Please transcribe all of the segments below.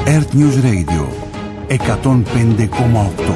Earth News Radio 105,8.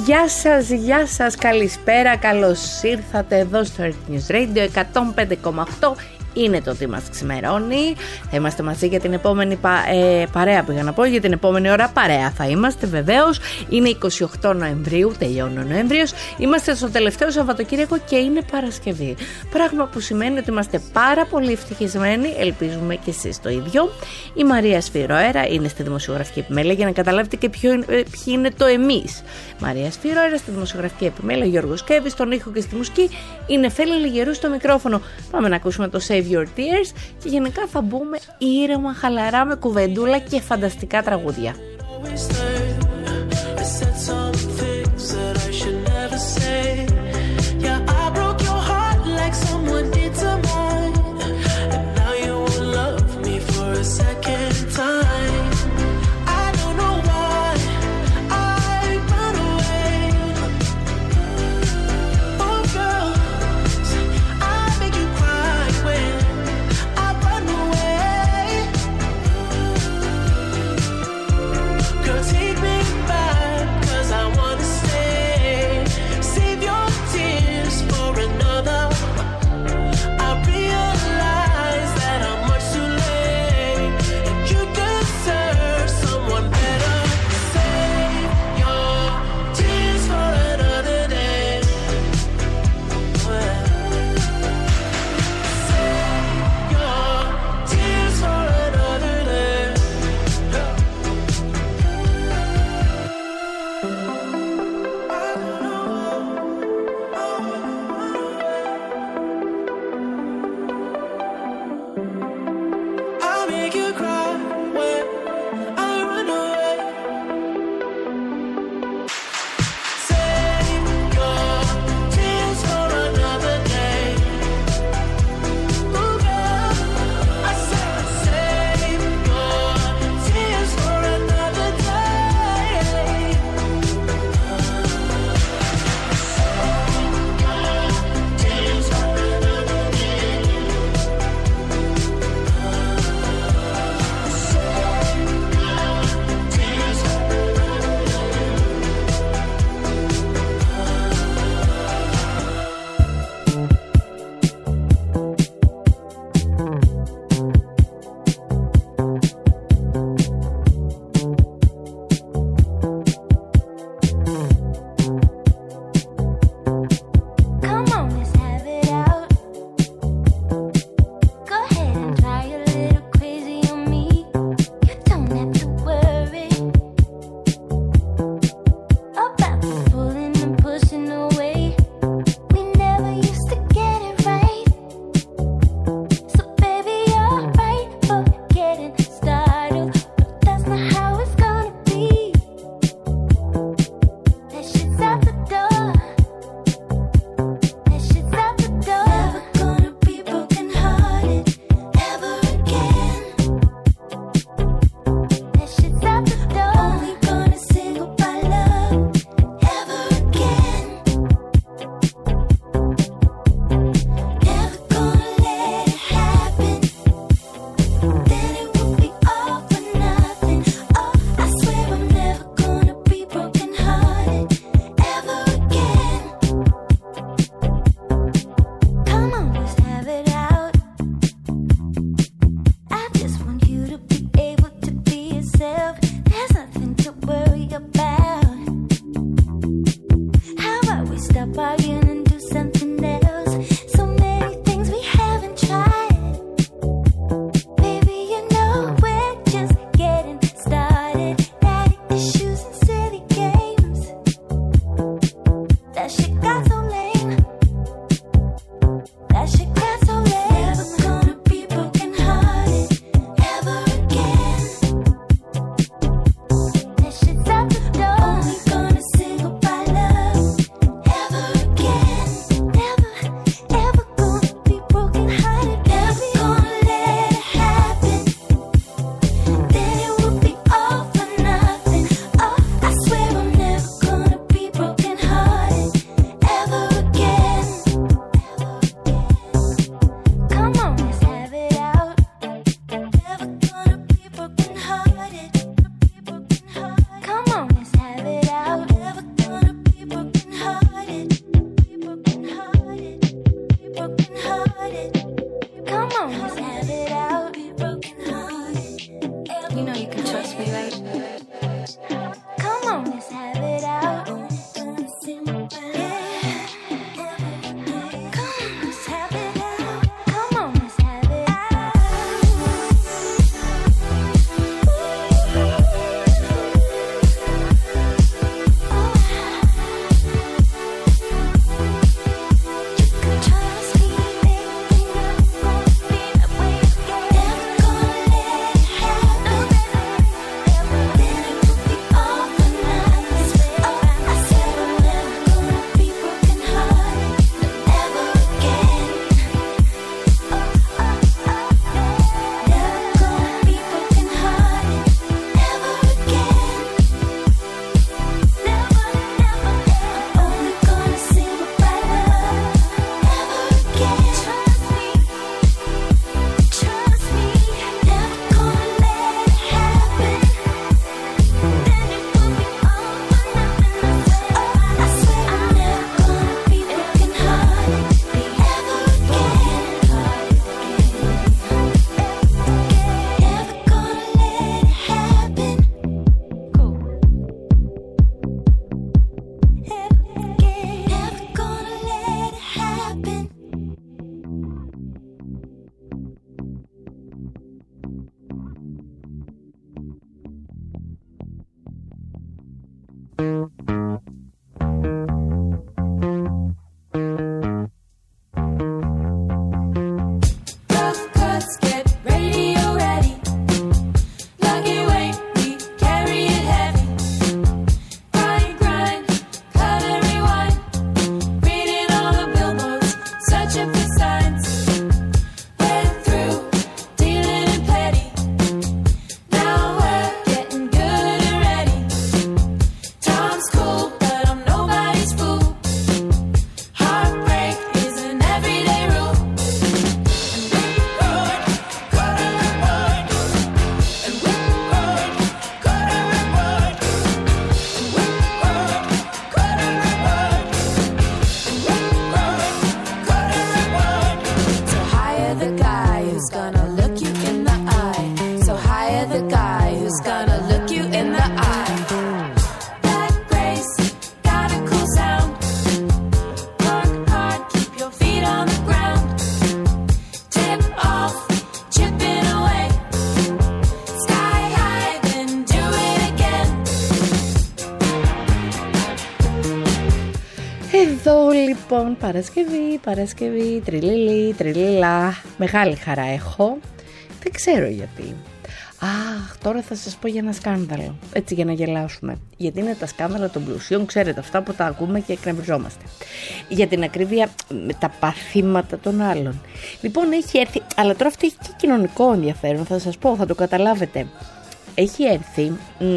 Γεια σας, καλησπέρα, καλώς ήρθατε εδώ στο Earth News Radio 105,8. Είναι το τι μας ξημερώνει. Θα είμαστε μαζί για την επόμενη παρέα, πήγα να πω, για την επόμενη ώρα παρέα θα είμαστε βεβαίως. Είναι 28 Νοεμβρίου, τελειώνει ο Νοέμβριος. Είμαστε στο τελευταίο Σαββατοκύριακο και είναι Παρασκευή. Πράγμα που σημαίνει ότι είμαστε πάρα πολύ ευτυχισμένοι, ελπίζουμε και εσείς το ίδιο. Η Μαρία Σφυροέρα είναι στη δημοσιογραφική επιμέλεια για να καταλάβετε και ποιοι είναι το εμείς. Μαρία Σφυροέρα στη δημοσιογραφική επιμέλεια, Γιώργος Κέβης στον ήχο και στη μουσική, είναι Φέλη Λιγερού στο μικρόφωνο. Πάμε να ακούσουμε το Save Your Tears και γενικά θα μπούμε ήρεμα, χαλαρά, με κουβεντούλα και φανταστικά τραγούδια. Again. Λοιπόν, Παρασκευή, τριλιλά, μεγάλη χαρά έχω, δεν ξέρω γιατί. Τώρα θα σας πω για ένα σκάνδαλο, έτσι για να γελάσουμε. Γιατί είναι τα σκάνδαλα των πλουσίων, ξέρετε, αυτά που τα ακούμε και εκνευριζόμαστε. Για την ακρίβεια, με τα παθήματα των άλλων. Λοιπόν, έχει έρθει, αλλά τώρα αυτό έχει και κοινωνικό ενδιαφέρον, θα σας πω, θα το καταλάβετε. Έχει έρθει,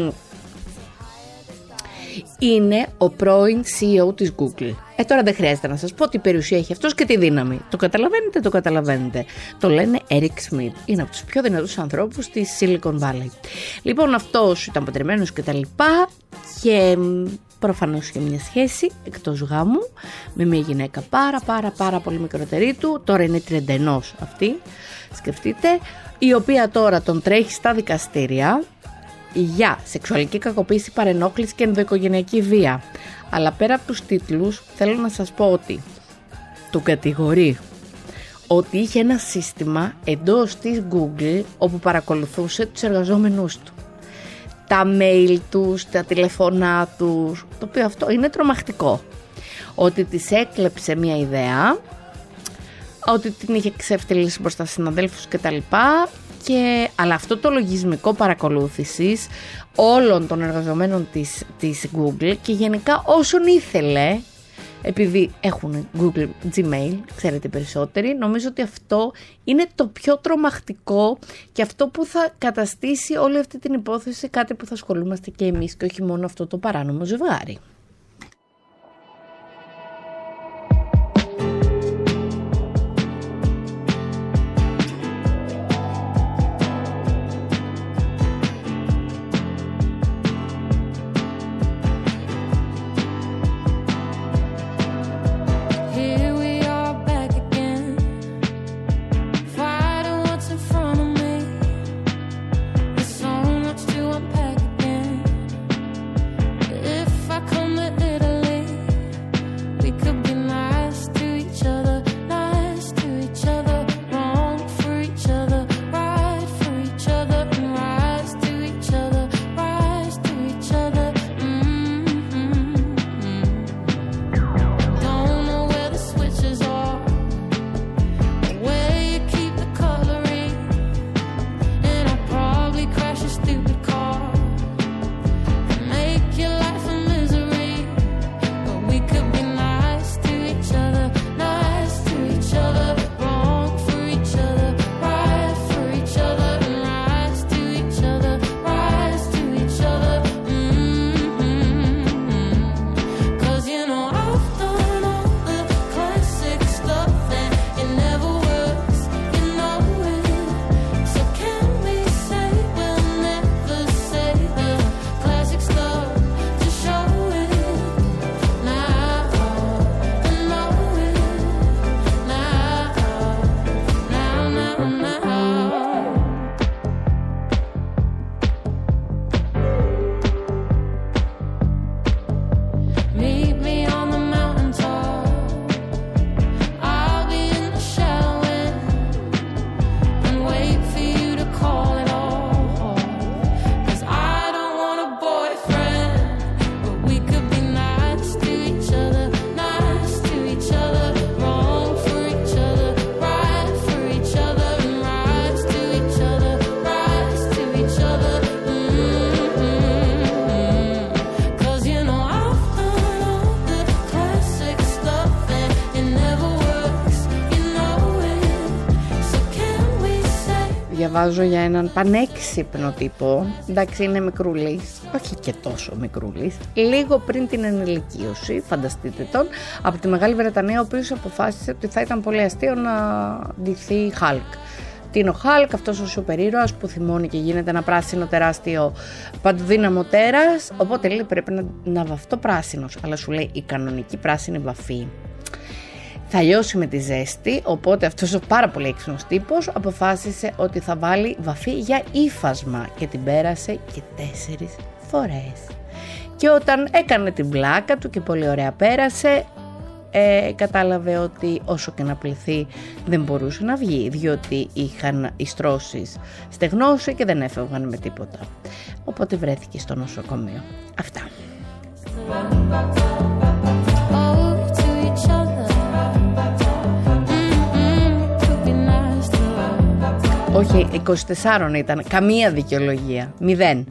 είναι ο πρώην CEO της Google. Τώρα δεν χρειάζεται να σας πω τι περιουσία έχει αυτός και τι δύναμη. Το καταλαβαίνετε. Το λένε Eric Schmidt. Είναι από τους πιο δυνατούς ανθρώπους της Silicon Valley. Λοιπόν, αυτός ήταν παντρεμένος και τα λοιπά και προφανώς είχε μια σχέση εκτός γάμου με μια γυναίκα πάρα πολύ μικρότερη του. Τώρα είναι 31 αυτή, σκεφτείτε, η οποία τώρα τον τρέχει στα δικαστήρια για σεξουαλική κακοποίηση, παρενόχληση και ενδοοικογενειακή βία. Αλλά πέρα από τους τίτλους θέλω να σας πω ότι του κατηγορεί ότι είχε ένα σύστημα εντός της Google όπου παρακολουθούσε τους εργαζόμενούς του, τα mail τους, τα τηλεφωνά τους, το οποίο αυτό είναι τρομακτικό. Ότι της έκλεψε μια ιδέα, ότι την είχε ξεφτυλίσει μπροστά στους συναδέλφους κτλ. Αλλά αυτό το λογισμικό παρακολούθησης όλων των εργαζομένων της Google και γενικά όσων ήθελε, επειδή έχουν Google Gmail, ξέρετε περισσότεροι, νομίζω ότι αυτό είναι το πιο τρομακτικό και αυτό που θα καταστήσει όλη αυτή την υπόθεση κάτι που θα ασχολούμαστε και εμείς και όχι μόνο αυτό το παράνομο ζευγάρι. Διαβάζω για έναν πανέξυπνο τύπο, εντάξει είναι μικρούλης, όχι και τόσο μικρούλης, λίγο πριν την ενηλικίωση, φανταστείτε τον, από τη Μεγάλη Βρετανία, ο οποίος αποφάσισε ότι θα ήταν πολύ αστείο να ντυθεί Hulk. Τι είναι ο Hulk, αυτός ο σούπερ ήρωας που θυμώνει και γίνεται ένα πράσινο τεράστιο παντοδύναμο τέρας, οπότε λέει πρέπει να βαφτώ πράσινος, αλλά σου λέει η κανονική πράσινη βαφή θα λιώσει με τη ζέστη, οπότε αυτός ο πάρα πολύ έξυπνος τύπος αποφάσισε ότι θα βάλει βαφή για ύφασμα και την πέρασε και 4 φορές. Και όταν έκανε την πλάκα του και πολύ ωραία πέρασε, κατάλαβε ότι όσο και να πληθεί δεν μπορούσε να βγει, διότι είχαν οι στρώσεις στεγνώσει και δεν έφευγαν με τίποτα. Οπότε βρέθηκε στο νοσοκομείο. Αυτά. 24 ήταν. Καμία δικαιολογία. 0.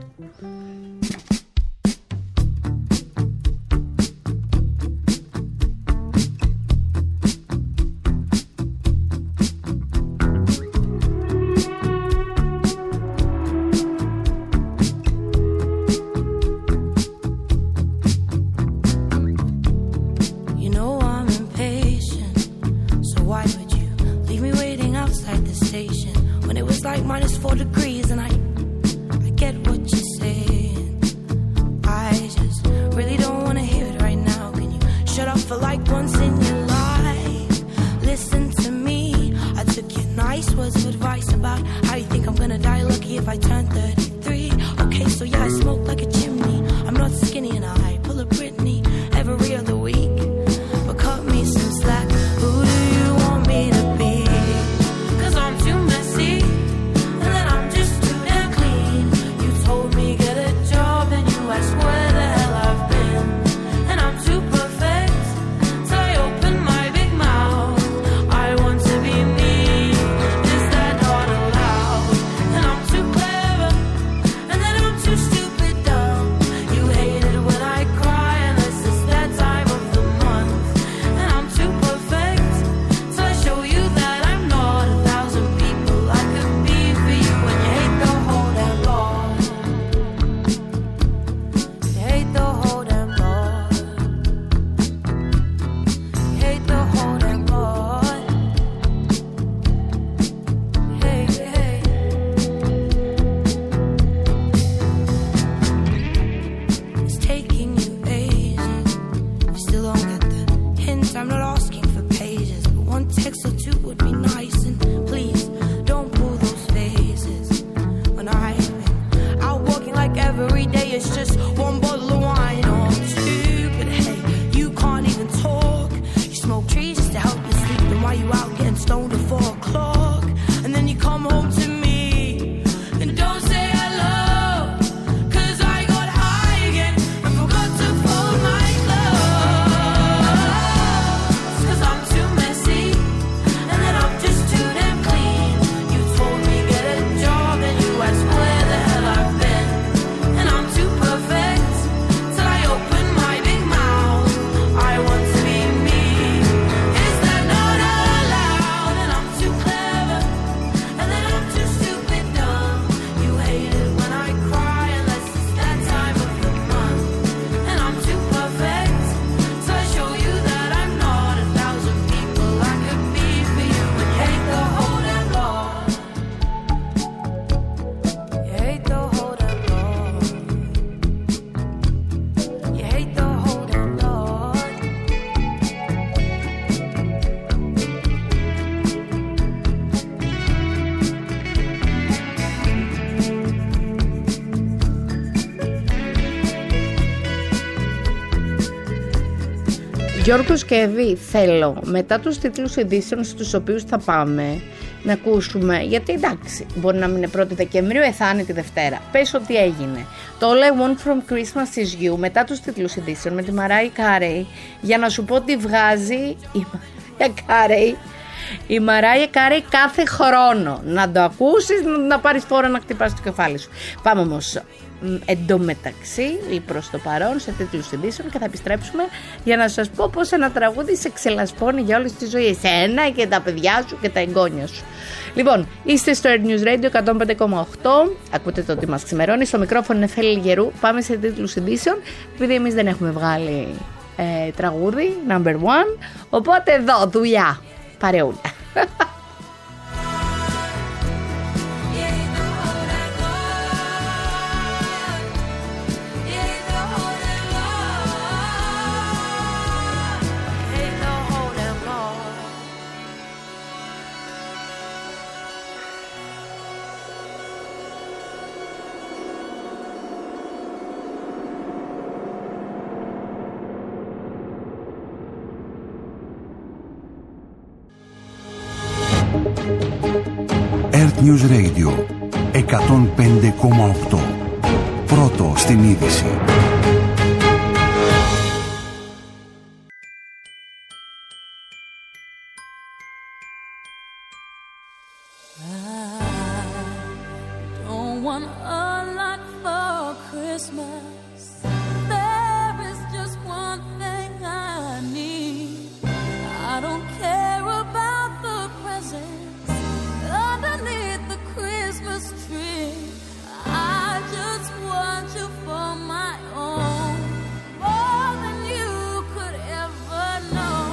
Γιώργος και Εβή, θέλω μετά τους τίτλους ειδήσεων στους οποίους θα πάμε να ακούσουμε, γιατί εντάξει, μπορεί να μην είναι 1η Δεκεμβρίου, εθάνει τη Δευτέρα. Πες ότι έγινε. Το All I Want From Christmas Is You μετά τους τίτλους ειδήσεων με τη Mariah Carey, για να σου πω τι βγάζει η Mariah Carey. Η Mariah Carey κάθε χρόνο. Να το ακούσεις, να πάρεις φόρα να χτυπάς το κεφάλι σου. Πάμε όμως εντωμεταξύ ή προς το παρόν σε τίτλους ειδήσεων και θα επιστρέψουμε για να σας πω πως ένα τραγούδι σε ξελασπώνει για όλη τη ζωή, εσένα και τα παιδιά σου και τα εγγόνια σου. Λοιπόν, είστε στο Earth News Radio 105,8, ακούτε το τι μας ξημερώνει, στο μικρόφωνο είναι Φέλη Γερού. Πάμε σε τίτλους ειδήσεων, επειδή εμείς δεν έχουμε βγάλει τραγούδι number one, οπότε εδώ δουλειά, παρεούλα. Earth News Radio 105,8. Πρώτο στην είδηση. want a lot for Christmas. There is just one thing I need. I don't care about the presents underneath the Christmas tree. I just want you for my own, more than you could ever know.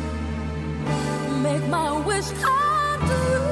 Make my wish come true.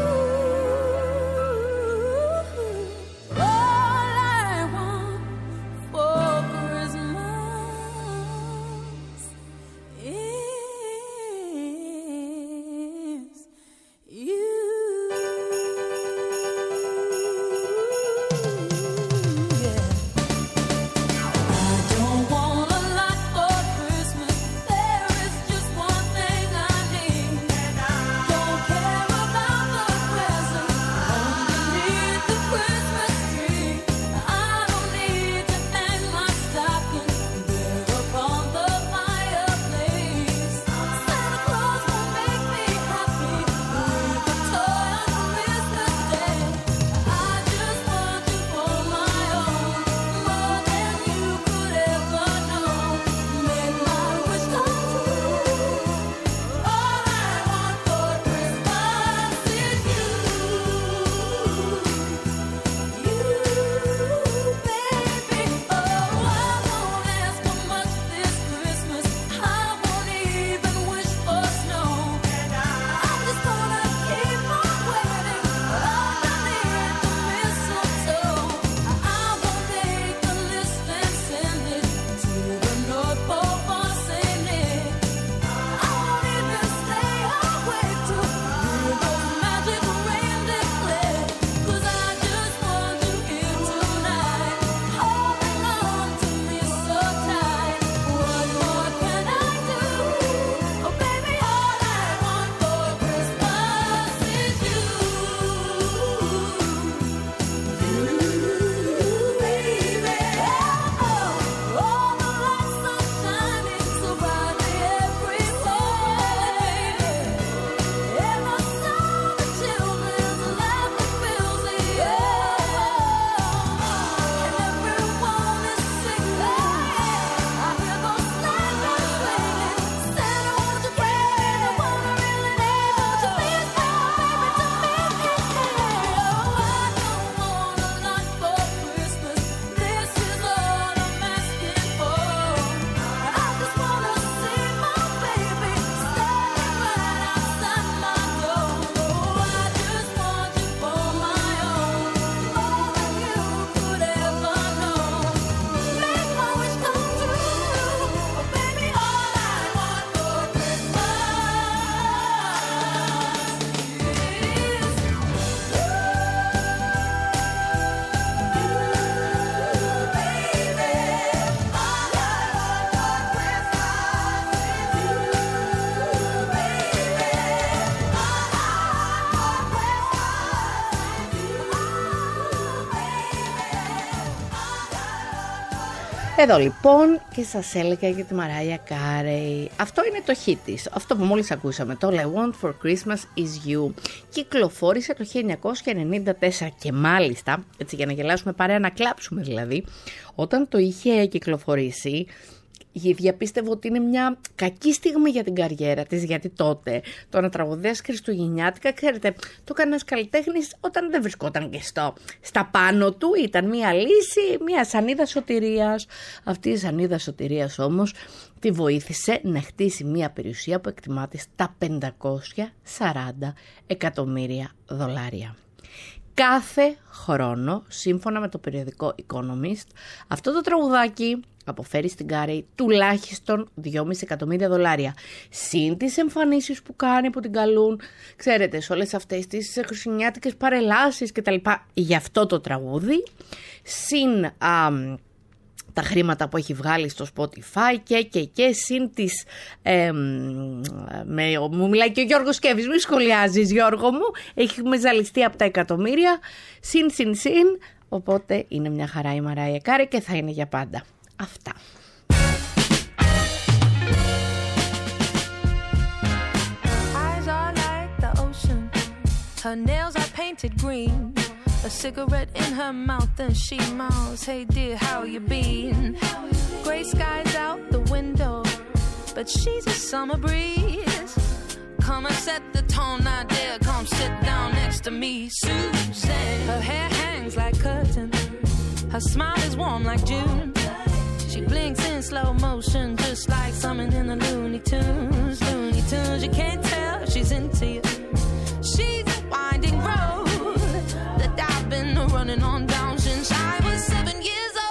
Εδώ λοιπόν και σας έλεγα για τη Μαράια Κάρεϊ. Αυτό είναι το hit της, αυτό που μόλις ακούσαμε, το All I Want for Christmas Is You. Κυκλοφόρησε το 1994 και μάλιστα, έτσι για να γελάσουμε παρέα, να κλάψουμε δηλαδή, όταν το είχε κυκλοφορήσει, διαπίστευε ότι είναι μια κακή στιγμή για την καριέρα της, γιατί τότε το να τραγουδές χριστουγεννιάτικα, ξέρετε, το έκανε ένας καλλιτέχνης όταν δεν βρισκόταν και στα πάνω του, ήταν μια λύση, μια σανίδα σωτηρίας. Αυτή η σανίδα σωτηρίας όμως τη βοήθησε να χτίσει μια περιουσία που εκτιμάται στα $540 εκατομμύρια. Κάθε χρόνο, σύμφωνα με το περιοδικό Economist, αυτό το τραγουδάκι αποφέρει στην Κάρεϊ τουλάχιστον $2,5 εκατομμύρια. Συν τις εμφανίσεις που κάνει, που την καλούν, ξέρετε, σε όλες αυτές τις χριστουγεννιάτικες παρελάσεις κτλ. Για αυτό το τραγούδι, συν τα χρήματα που έχει βγάλει στο Spotify και συν τις μου μιλάει και ο Γιώργος Σκέβης, μη σχολιάζεις Γιώργο μου, έχει ζαλιστεί από τα εκατομμύρια, συν, οπότε είναι μια χαρά η Μαράια Κάρεϊ και θα είναι για πάντα. Αυτά. Eyes are like the ocean, her nails are painted green. a cigarette in her mouth, and she mouths, hey dear, how you been? Gray skies out the window, but she's a summer breeze. Come and set the tone, now dear, come sit down next to me, Susan. Her hair hangs like curtains, her smile is warm like June. She blinks in slow motion, just like something in the Looney Tunes. Looney Tunes, you can't tell she's into you. She's a winding road that I've been running on down since I was 7 years old.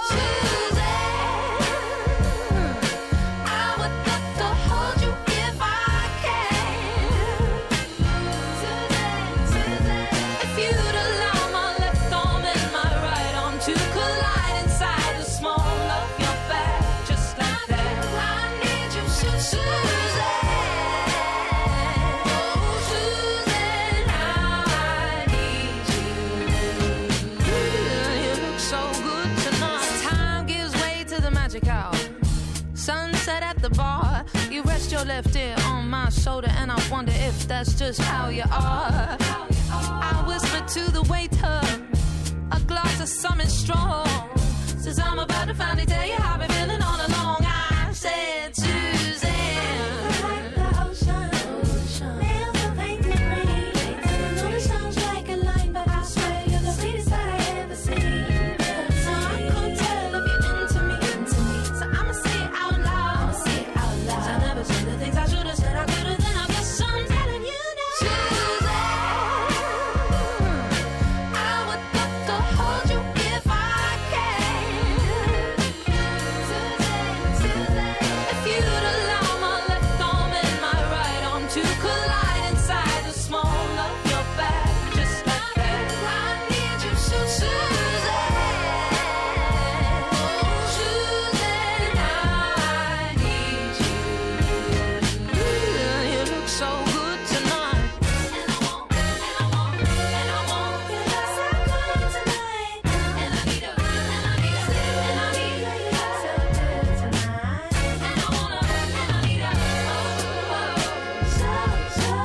Sunset at the bar, you rest your left ear on my shoulder, and I wonder if that's just how you are. I whisper to the waiter, a glass of something strong, says I'm about to finally tell you how I've been feeling all along. I said, Suzanne, like the ocean, feels the faint and rain. I know it sounds like a line, but I swear you're the sweetest that I ever seen. So I can't tell if you're into me. So I'ma say it out loud. I never said the things I should have said. I could have, then I guess I'm telling you now. Suzanne, I would love to hold you if I can. Suzanne, if you'd allow my left arm and my right arm to collide inside the small of your back, just like that. I need you, Suzanne. So good tonight, and I want, and I want, so good tonight, and I need her, and I need her, and I need her, so good tonight, and I wanna, and I need her, oh, so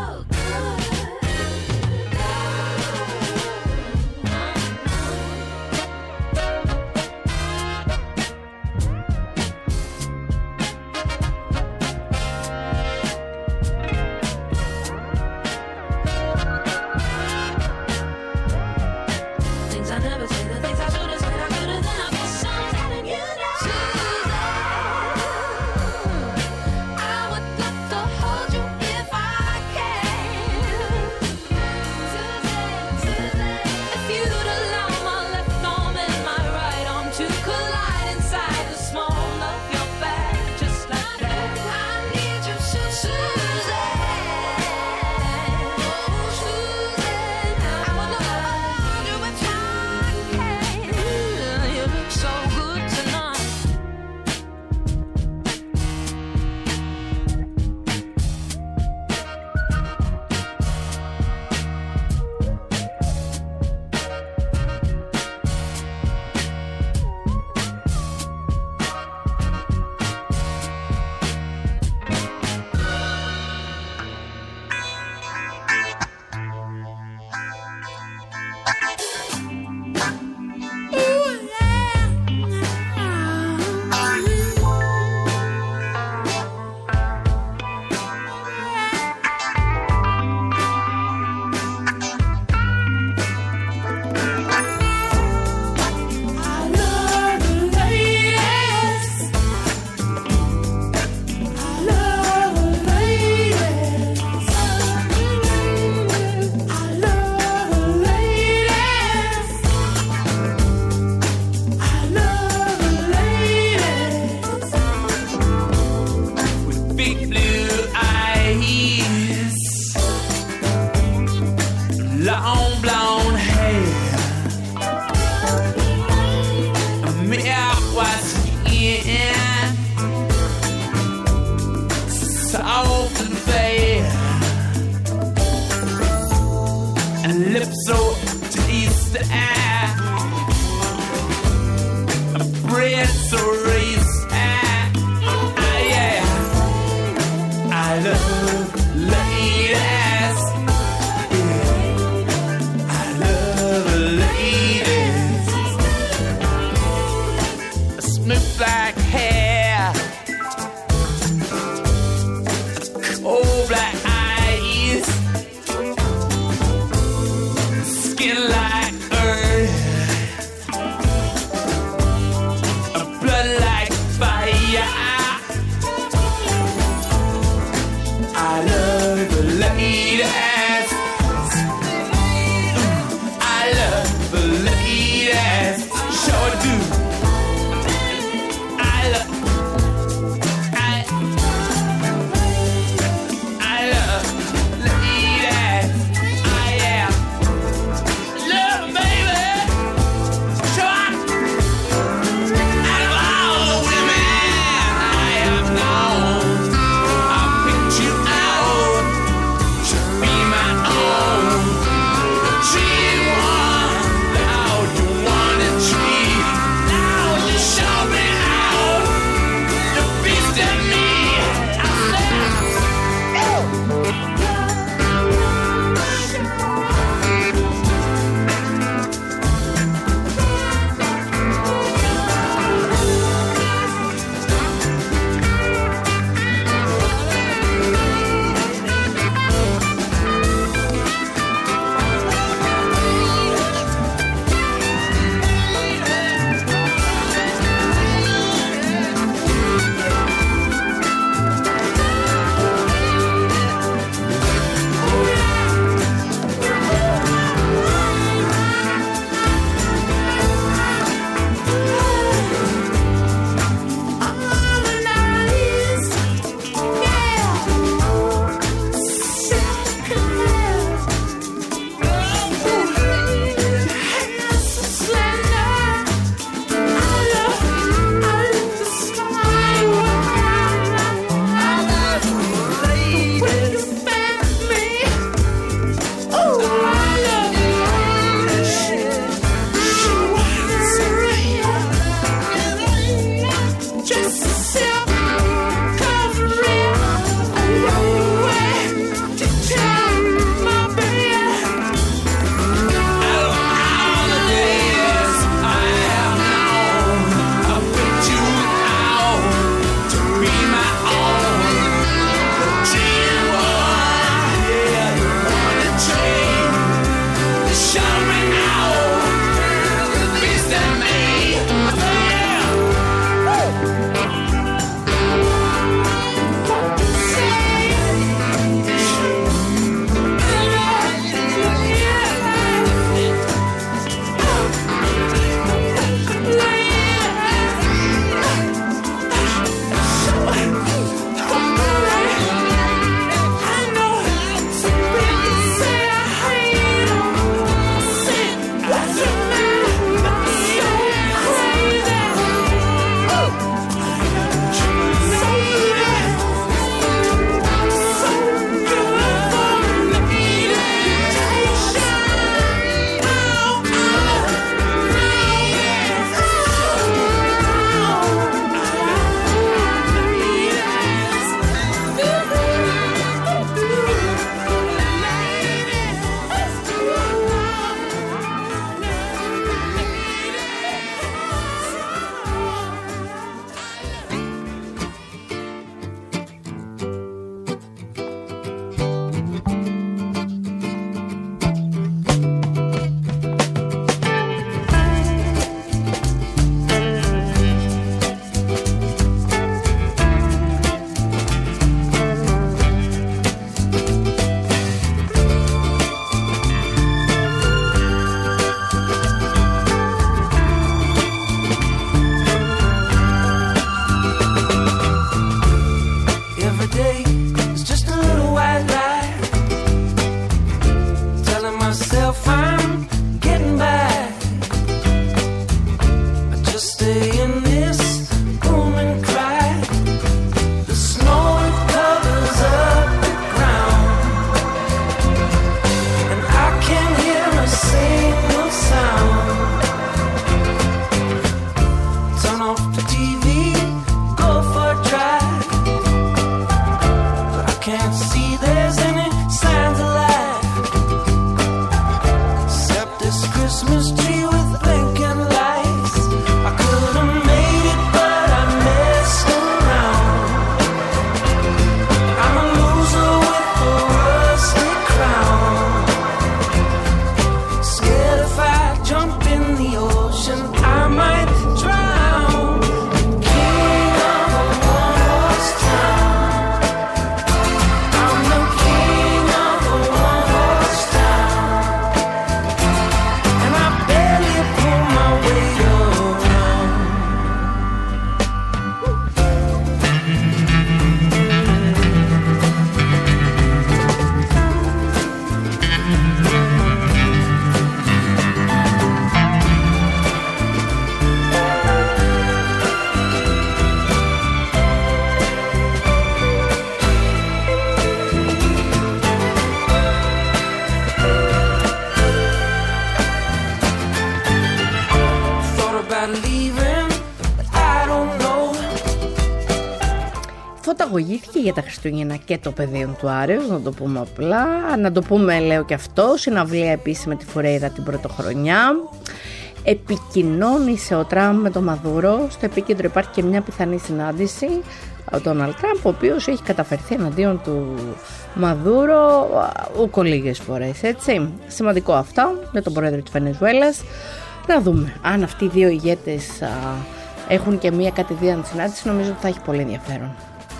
χειραγωγήθηκε για τα Χριστούγεννα και το παιδείο του Άρεος, να το πούμε απλά. Να το πούμε, λέω και αυτό, συναυλία επίσης με τη Φουρέιρα την πρωτοχρονιά. Επικοινώνησε ο Τραμπ με τον Μαδούρο. Στο επίκεντρο υπάρχει και μια πιθανή συνάντηση. Ο Ντόναλντ Τραμπ, ο οποίος έχει καταφερθεί εναντίον του Μαδούρο ούκο λίγες φορές, έτσι. Σημαντικό αυτό με τον πρόεδρο της Βενεζουέλας. Να δούμε αν αυτοί οι δύο ηγέτες έχουν και μια κατηδίαν συνάντηση. Νομίζω ότι θα έχει πολύ ενδιαφέρον.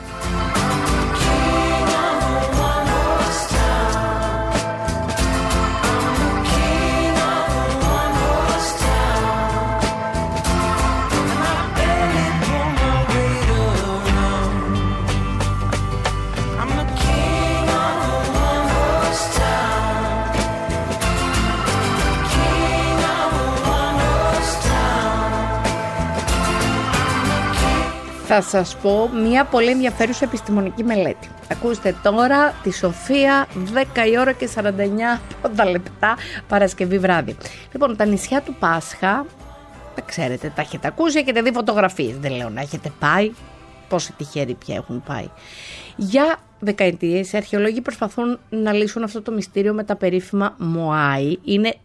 Θα σας πω μια πολύ ενδιαφέρουσα επιστημονική μελέτη. Ακούστε τώρα τη Σοφία, 10 η ώρα και 49 λεπτά, Παρασκευή βράδυ. Λοιπόν, τα νησιά του Πάσχα, τα ξέρετε, τα έχετε ακούσει, έχετε δει φωτογραφίες. Δεν λέω να έχετε πάει, πόσοι τυχαίροι πια έχουν πάει. Για δεκαετίες οι αρχαιολόγοι προσπαθούν να λύσουν αυτό το μυστήριο με τα περίφημα Μοάι. Είναι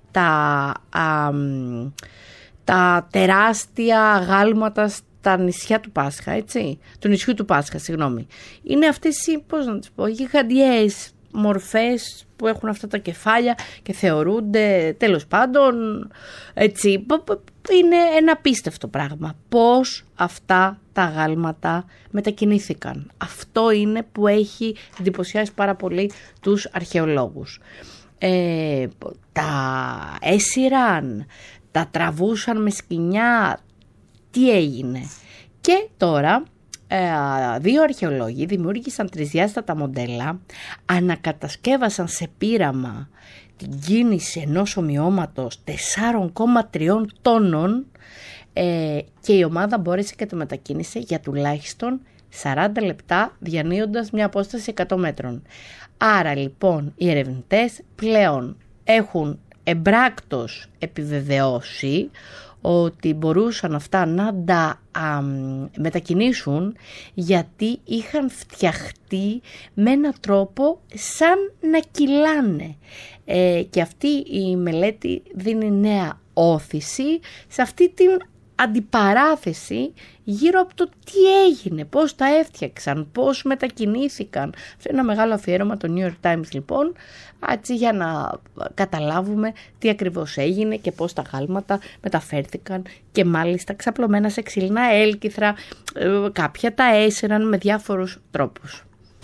τα τεράστια γάλματα τα νησιά του Πάσχα, έτσι, του νησιού του Πάσχα, συγγνώμη. Είναι αυτές οι, πώς να τις πω, γιγαντιές μορφές που έχουν αυτά τα κεφάλια και θεωρούνται, τέλος πάντων, έτσι, είναι ένα απίστευτο πράγμα. Πώς αυτά τα γάλματα μετακινήθηκαν. Αυτό είναι που έχει εντυπωσιάσει πάρα πολύ τους αρχαιολόγους. Τα έσυραν, τα τραβούσαν με σκοινιά, τι έγινε. Και τώρα δύο αρχαιολόγοι δημιούργησαν τρισδιάστατα μοντέλα, ανακατασκεύασαν σε πείραμα την κίνηση ενός ομοιώματος 4,3 τόνων και η ομάδα μπόρεσε και το μετακίνησε για τουλάχιστον 40 λεπτά διανύοντας μια απόσταση 100 μέτρων. Άρα λοιπόν οι ερευνητές πλέον έχουν εμπράκτος επιβεβαιώσει ότι μπορούσαν αυτά να τα μετακινήσουν, γιατί είχαν φτιαχτεί με έναν τρόπο σαν να κυλάνε. Και αυτή η μελέτη δίνει νέα όθηση σε αυτή την αντιπαράθεση γύρω από το τι έγινε, πώς τα έφτιαξαν, πώς μετακινήθηκαν. Αυτό είναι ένα μεγάλο αφιέρωμα το New York Times λοιπόν, έτσι, για να καταλάβουμε τι ακριβώς έγινε και πώς τα γάλματα μεταφέρθηκαν και μάλιστα ξαπλωμένα σε ξύλινα έλκυθρα, κάποια τα έσαιραν με διάφορους τρόπους.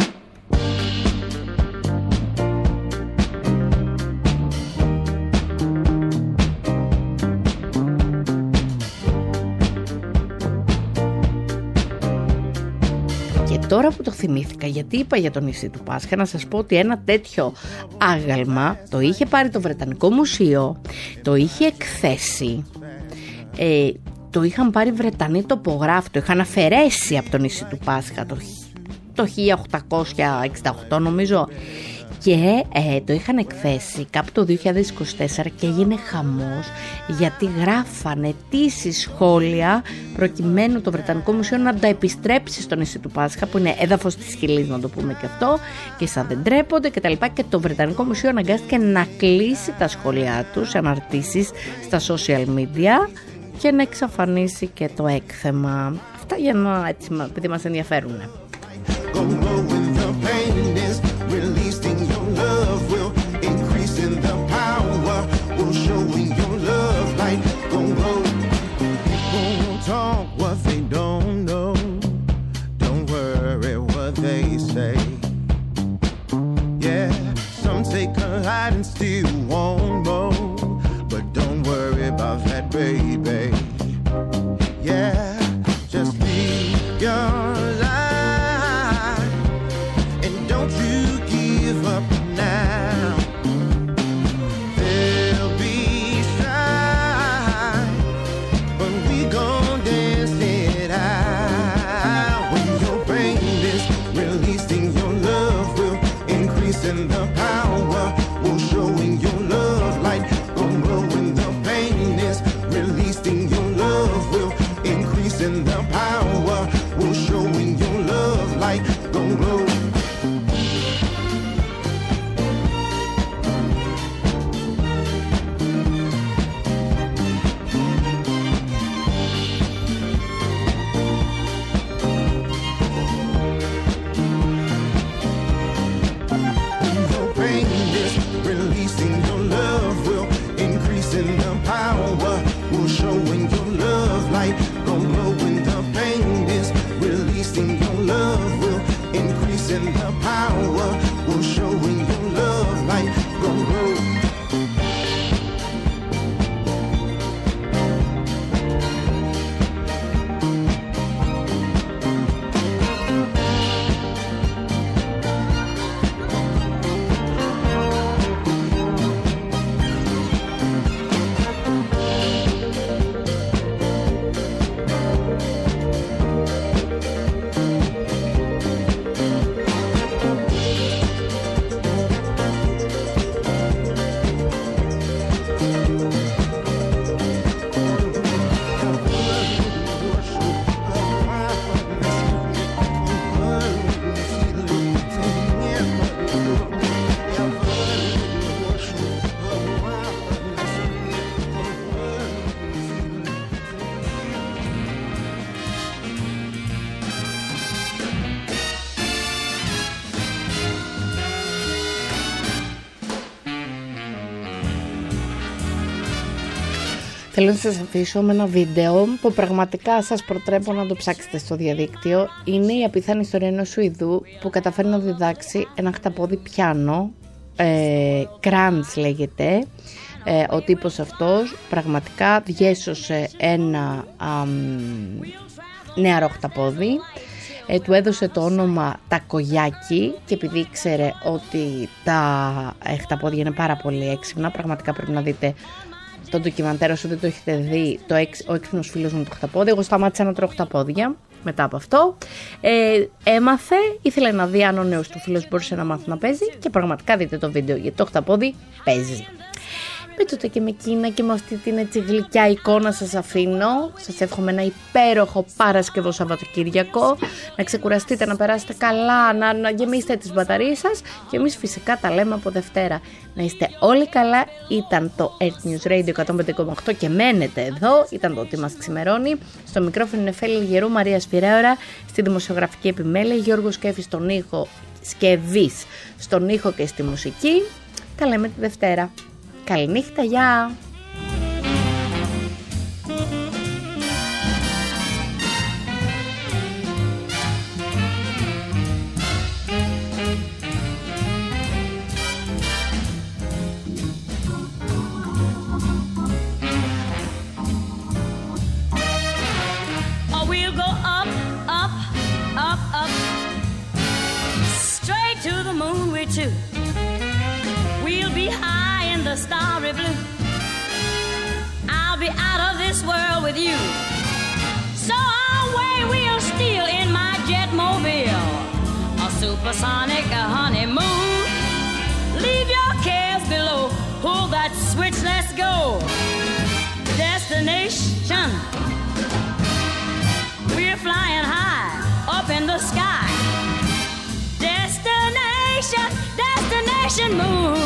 Τώρα που το θυμήθηκα, γιατί είπα για το νησί του Πάσχα, να σας πω ότι ένα τέτοιο άγαλμα το είχε πάρει το Βρετανικό Μουσείο, το είχε εκθέσει, το είχαν πάρει Βρετανοί τοπογράφοι, το είχαν αφαιρέσει από το νησί του Πάσχα το 1868 νομίζω, και το είχαν εκθέσει κάπου το 2024 και έγινε χαμός, γιατί γράφανε αιτήσεις σχόλια προκειμένου το Βρετανικό Μουσείο να τα επιστρέψει στο νησί του Πάσχα, που είναι έδαφος της Χιλής, να το πούμε και αυτό, και σαν δεν τρέπονται και τα λοιπά, και το Βρετανικό Μουσείο αναγκάστηκε να κλείσει τα σχόλιά του σε αναρτήσεις στα social media και να εξαφανίσει και το έκθεμα. Αυτά για να, έτσι, επειδή μας ενδιαφέρουν. Talk what they don't know. Don't worry what they say. Yeah, some take a hide and still want more, but don't worry about that, baby. Yeah, just live your life and don't you give up now. There'll be strife, but we gon' and the power will show in your love light. Gonna glow when the pain is released in your love will increase in the power will show in your love light. Θέλω να σας αφήσω με ένα βίντεο που πραγματικά σας προτρέπω να το ψάξετε στο διαδίκτυο. Είναι η απίθανη ιστορία ενός Σουηδού που καταφέρει να διδάξει ένα χταπόδι πιάνο, Κράντς λέγεται. Ο τύπος αυτός πραγματικά διέσωσε ένα νεαρό χταπόδι. Του έδωσε το όνομα Τακογιάκι και επειδή ήξερε ότι τα χταπόδια είναι πάρα πολύ έξυπνα, πραγματικά πρέπει να δείτε το ντοκιμαντέρ όσο δεν το έχετε δει, ο έξυπνος φίλος μου το χταπόδι. Εγώ σταμάτησα να τρώω χταπόδια μετά από αυτό. Έμαθε, ήθελε να δει αν ο νέος του φίλος μπορούσε να μάθει να παίζει και πραγματικά δείτε το βίντεο γιατί το χταπόδι παίζει. Με τότε και με εκείνα και με αυτή την έτσι γλυκιά εικόνα σας αφήνω. Σας εύχομαι ένα υπέροχο Παρασκευό Σαββατοκύριακο. Να ξεκουραστείτε, να περάσετε καλά, να γεμίσετε τις μπαταρίες σας. Και εμείς φυσικά τα λέμε από Δευτέρα. Να είστε όλοι καλά. Ήταν το Earth News Radio 105,8 και μένετε εδώ. Ήταν το ότι μας ξημερώνει. Στο μικρόφωνο είναι Φέλη Γερού, Μαρία Σφυρέωρα. Στη δημοσιογραφική επιμέλεια Γιώργος Σκέφης στον ήχο, Σκεβής στον ήχο και στη μουσική. Τα λέμε τη Δευτέρα. Καληνύχτα, γεια! We'll go up, up, up, up, straight to the moon we're two. We'll be high in the starry blue. I'll be out of this world with you. So away we'll steal in my Jetmobile, a supersonic honeymoon. Leave your cares below, pull that switch, let's go. Destination, we're flying high up in the sky. Destination, destination moon.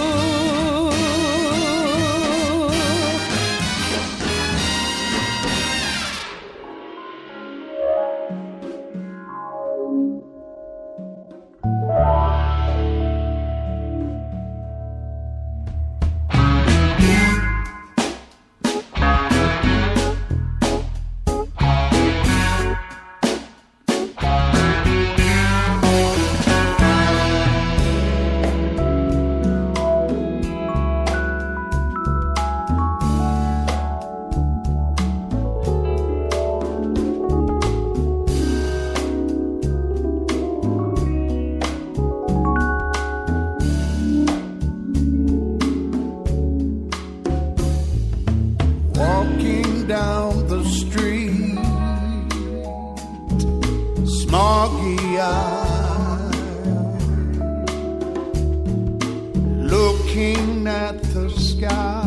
Looking at the sky,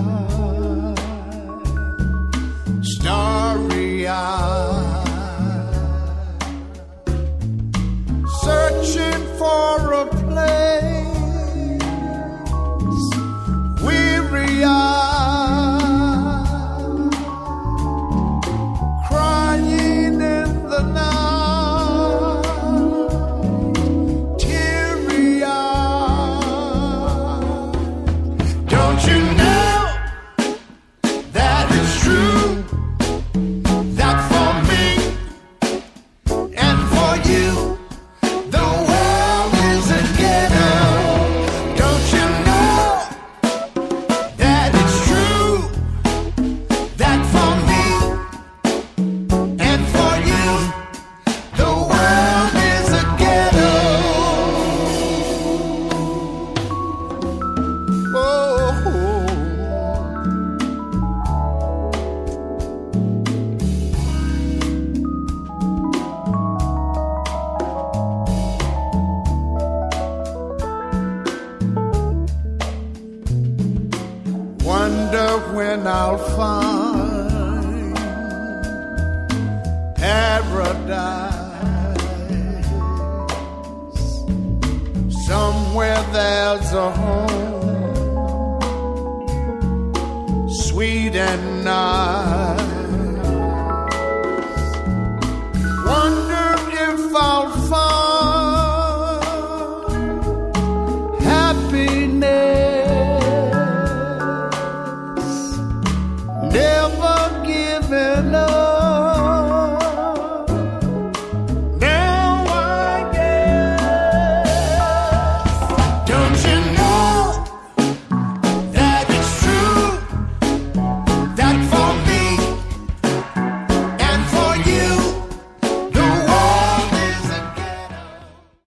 starry-eyed, searching for a place, weary-eyed, crying in the night. When I'll find paradise, somewhere there's a home, sweet and nice.